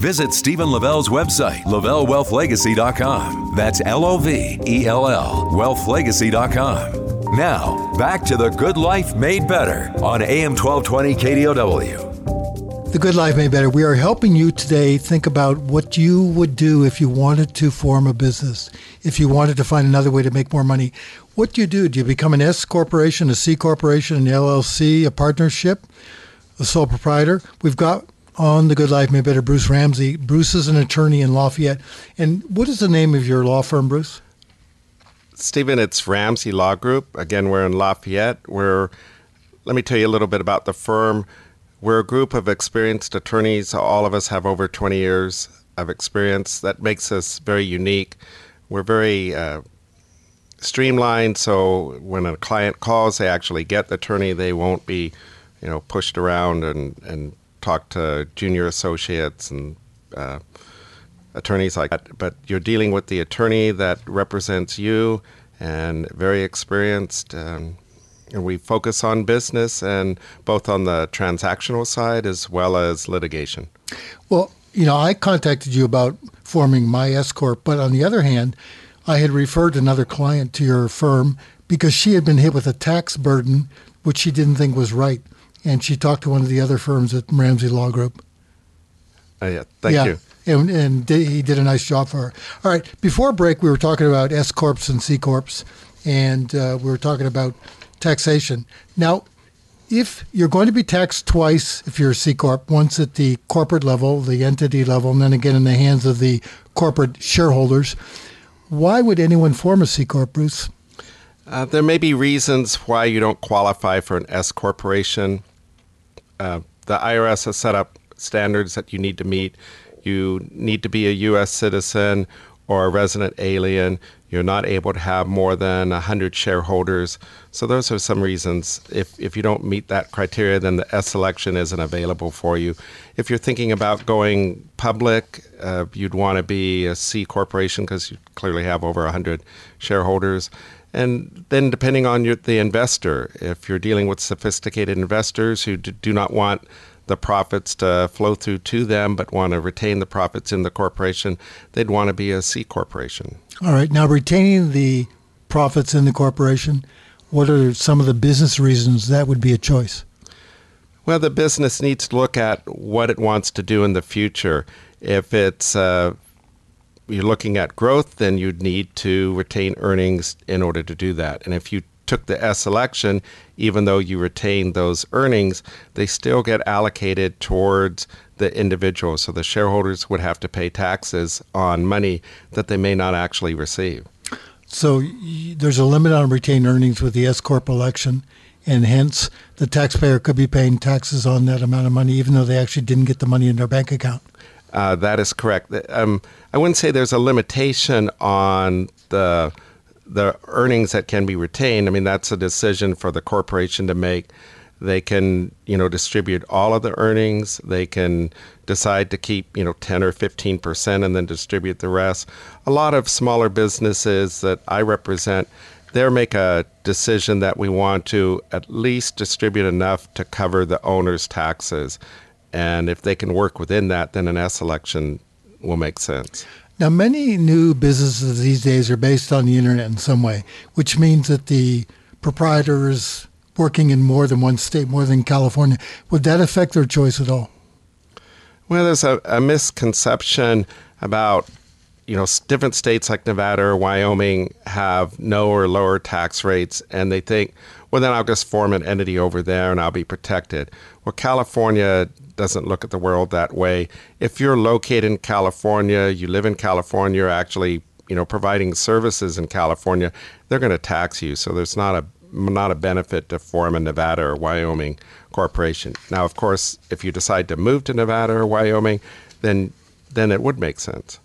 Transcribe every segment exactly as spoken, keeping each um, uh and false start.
Visit Stephen Lavell's website, lavelle wealth legacy dot com. That's L O V E L L, wealth legacy dot com. Now, back to The Good Life Made Better on A M twelve twenty K D O W. The Good Life Made Better. We are helping you today think about what you would do if you wanted to form a business, if you wanted to find another way to make more money. What do you do? Do you become an S corporation, a C corporation, an L L C, a partnership, a sole proprietor? We've got on The Good Life Made Better Bruce Ramsey. Bruce is an attorney in Lafayette. And what is the name of your law firm, Bruce? Stephen, it's Ramsey Law Group. Again, we're in Lafayette. We're, let me tell you a little bit about the firm. We're a group of experienced attorneys. All of us have over twenty years of experience. That makes us very unique. We're very uh, streamlined, so when a client calls, they actually get the attorney. They won't be, you know, pushed around and, and talk to junior associates and uh, attorneys like that. But you're dealing with the attorney that represents you and very experienced. Um, and we focus on business and both on the transactional side as well as litigation. Well, you know, I contacted you about forming my S Corp, but on the other hand, I had referred another client to your firm because she had been hit with a tax burden, which she didn't think was right. And she talked to one of the other firms at Ramsey Law Group. Uh, yeah, thank yeah. you. And, and he did a nice job for her. All right. Before break, we were talking about S Corps and C Corps, and uh, we were talking about taxation. Now, if you're going to be taxed twice if you're a C Corp, once at the corporate level, the entity level, and then again in the hands of the corporate shareholders, why would anyone form a C Corp, Bruce? Uh, there may be reasons why you don't qualify for an S corporation. Uh, the I R S has set up standards that you need to meet. You need to be a U S citizen or a resident alien. You're not able to have more than one hundred shareholders. So those are some reasons. If if you don't meet that criteria, then the S election isn't available for you. If you're thinking about going public, uh, you'd want to be a C corporation because you clearly have over one hundred shareholders. And then depending on your, the investor, if you're dealing with sophisticated investors who d- do not want the profits to flow through to them but want to retain the profits in the corporation, they'd want to be a C corporation. All right. Now, retaining the profits in the corporation, what are some of the business reasons that would be a choice? Well, the business needs to look at what it wants to do in the future. If it's uh, you're looking at growth, then you'd need to retain earnings in order to do that. And if you took the S election, even though you retain those earnings, they still get allocated towards the individual. So the shareholders would have to pay taxes on money that they may not actually receive. So y- there's a limit on retained earnings with the S Corp election, and hence the taxpayer could be paying taxes on that amount of money, even though they actually didn't get the money in their bank account. Uh, that is correct. Um, I wouldn't say there's a limitation on the the earnings that can be retained. I mean, that's a decision for the corporation to make. They can, you know, distribute all of the earnings. They can decide to keep, you know, ten or fifteen percent and then distribute the rest. A lot of smaller businesses that I represent, they'll make a decision that we want to at least distribute enough to cover the owner's taxes. And if they can work within that, then an S election will make sense. Now, many new businesses these days are based on the internet in some way, which means that the proprietor is working in more than one state, more than California. Would that affect their choice at all? Well, there's a, a misconception about, you know, different states like Nevada or Wyoming have no or lower tax rates, and they think, well, then I'll just form an entity over there and I'll be protected. Well, California doesn't look at the world that way. If you're located in California, you live in California, you're actually, you know, providing services in California, they're going to tax you. So there's not a not a benefit to form a Nevada or Wyoming corporation. Now, of course, if you decide to move to Nevada or Wyoming, then then it would make sense.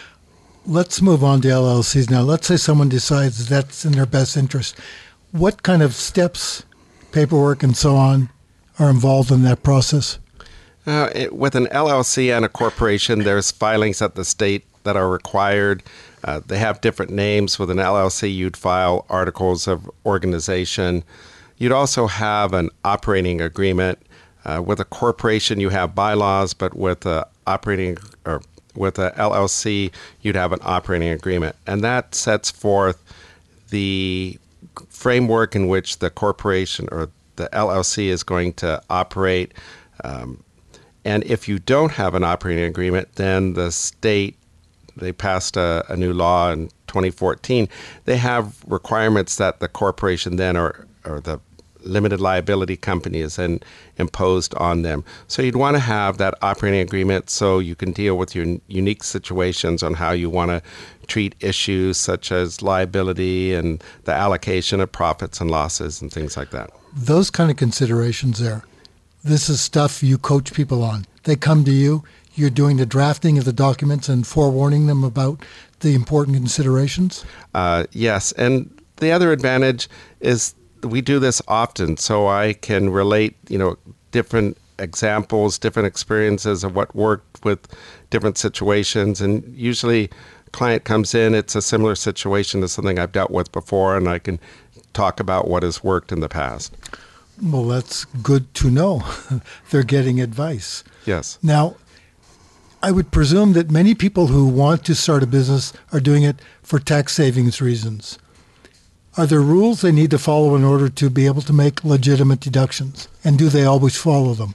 Let's move on to L L Cs now. Let's say someone decides that's in their best interest. What kind of steps, paperwork, and so on are involved in that process? Uh, it, with an L L C and a corporation, there's filings at the state that are required. Uh, they have different names. With an L L C, you'd file articles of organization. You'd also have an operating agreement. Uh, with a corporation, you have bylaws, but with a operating or with a L L C, you'd have an operating agreement, and that sets forth the framework in which the corporation or the L L C is going to operate. Um, and if you don't have an operating agreement, then the state, they passed a, a new law in twenty fourteen. They have requirements that the corporation then or, or the limited liability company is then imposed on them. So you'd want to have that operating agreement so you can deal with your unique situations on how you want to treat issues such as liability and the allocation of profits and losses and things like that. Those kind of considerations there. This is stuff you coach people on. They come to you, you're doing the drafting of the documents and forewarning them about the important considerations? Uh, yes, and the other advantage is we do this often, so I can relate, you know, different examples, different experiences of what worked with different situations. And usually client comes in, it's a similar situation to something I've dealt with before, and I can talk about what has worked in the past. Well, that's good to know. They're getting advice. Yes. Now, I would presume that many people who want to start a business are doing it for tax savings reasons. Are there rules they need to follow in order to be able to make legitimate deductions? And do they always follow them?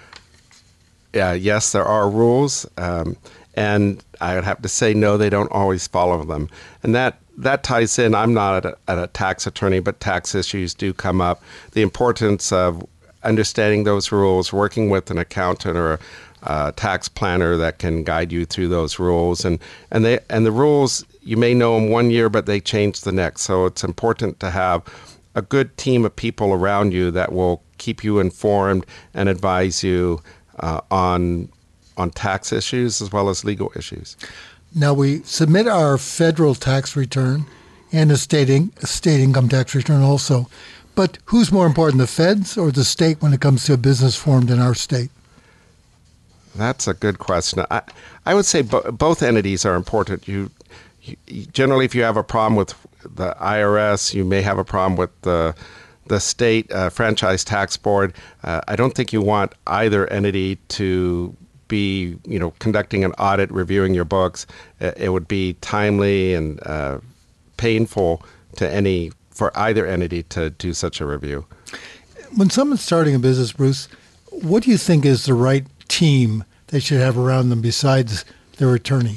Yeah, yes, there are rules. Um, and I would have to say, no, they don't always follow them. And that, that ties in, I'm not a, a tax attorney, but tax issues do come up. The importance of understanding those rules, working with an accountant or a uh, tax planner that can guide you through those rules. And, and, they, and the rules, you may know them one year, but they change the next. So it's important to have a good team of people around you that will keep you informed and advise you uh, on on tax issues as well as legal issues. Now, we submit our federal tax return and a state, in, a state income tax return also. But who's more important, the feds or the state when it comes to a business formed in our state? That's a good question. I, I would say bo- both entities are important. You, you generally, if you have a problem with the I R S, you may have a problem with the the state uh, franchise tax board. Uh, I don't think you want either entity to be, you know, conducting an audit, reviewing your books. Uh, it would be timely and uh, painful to any for either entity to do such a review. When someone's starting a business, Bruce, what do you think is the right team they should have around them besides their attorney?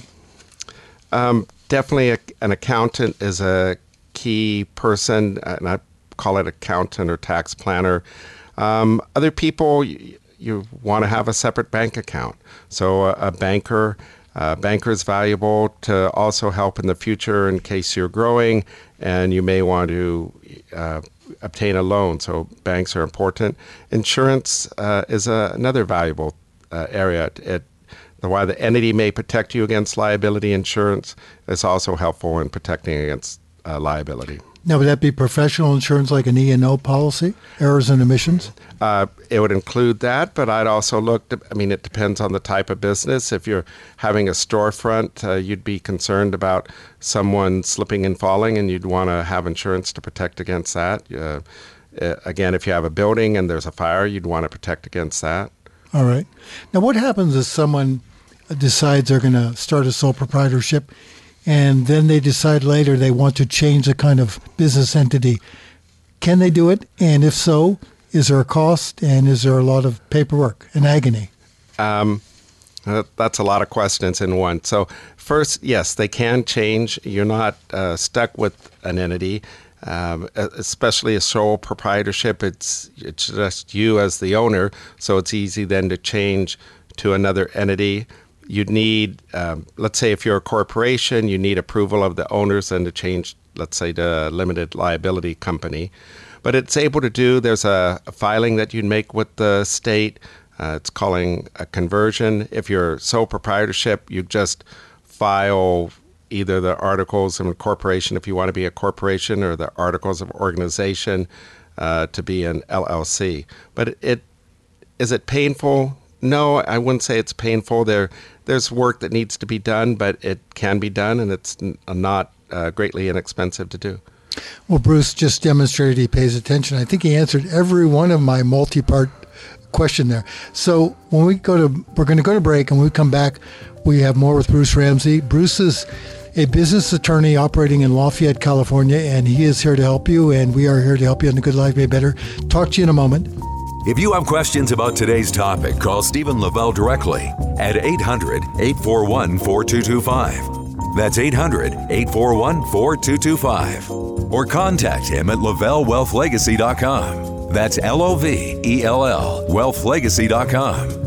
Um, definitely a, an accountant is a key person, and I call it accountant or tax planner. Um, other people, you, you want to have a separate bank account. So a, a banker, a banker is valuable to also help in the future in case you're growing and you may want to uh, obtain a loan. So banks are important. Insurance uh, is a, another valuable uh, area. It, the while the entity may protect you against liability, insurance is also helpful in protecting against uh, liability. Now, would that be professional insurance like an E and O policy, errors and omissions? Uh, it would include that, but I'd also look, to, I mean, it depends on the type of business. If you're having a storefront, uh, you'd be concerned about someone slipping and falling, and you'd want to have insurance to protect against that. Uh, again, if you have a building and there's a fire, you'd want to protect against that. All right. Now, what happens if someone decides they're going to start a sole proprietorship and then they decide later they want to change the kind of business entity? Can they do it? And if so, is there a cost and is there a lot of paperwork and agony? Um, that's a lot of questions in one. So first, yes, they can change. You're not uh, stuck with an entity, um, especially a sole proprietorship. It's, it's just you as the owner, so it's easy then to change to another entity. You'd need, um, let's say if you're a corporation, you need approval of the owners and to change, let's say, to a limited liability company. But it's able to do, there's a, a filing that you'd make with the state. Uh, it's calling a conversion. If you're sole proprietorship, you just file either the articles of incorporation if you want to be a corporation or the articles of organization uh, to be an L L C. But it, it is it painful? No, I wouldn't say it's painful. There, there's work that needs to be done, but it can be done, and it's n- not uh, greatly inexpensive to do. Well, Bruce just demonstrated he pays attention. I think he answered every one of my multi-part question there. So when we go to, we're going to go to break, and when we come back, we have more with Bruce Ramsey. Bruce is a business attorney operating in Lafayette, California, and he is here to help you, and we are here to help you on The Good Life Made Better. Talk to you in a moment. If you have questions about today's topic, call Stephen Lavelle directly at eight hundred, eight four one, four two two five. That's eight hundred, eight four one, four two two five. Or contact him at lavelle wealth legacy dot com. That's L O V E L L, wealth legacy dot com.